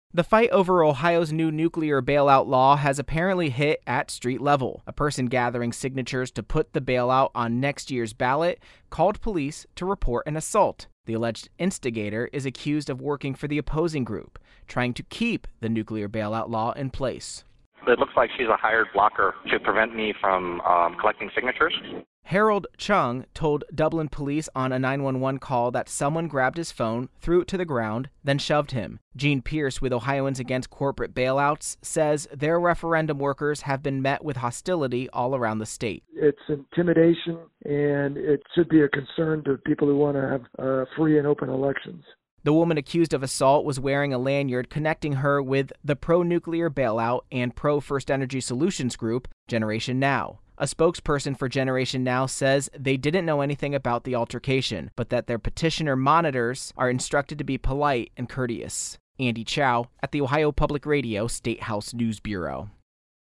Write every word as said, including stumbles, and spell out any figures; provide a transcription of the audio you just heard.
The fight over Ohio's new nuclear bailout law has apparently hit at street level. A person gathering signatures to put the bailout on next year's ballot called police to report an assault. The alleged instigator is accused of working for the opposing group, trying to keep the nuclear bailout law in place. It looks like she's a hired blocker to prevent me from um, collecting signatures. Harold Chung told Dublin police on a nine one one call that someone grabbed his phone, threw it to the ground, then shoved him. Gene Pierce with Ohioans Against Corporate Bailouts says their referendum workers have been met with hostility all around the state. It's intimidation, and it should be a concern to people who want to have uh, free and open elections. The woman accused of assault was wearing a lanyard connecting her with the pro-nuclear bailout and pro-First Energy Solutions group, Generation Now. A spokesperson for Generation Now says they didn't know anything about the altercation, but that their petitioner monitors are instructed to be polite and courteous. Andy Chow at the Ohio Public Radio State House News Bureau.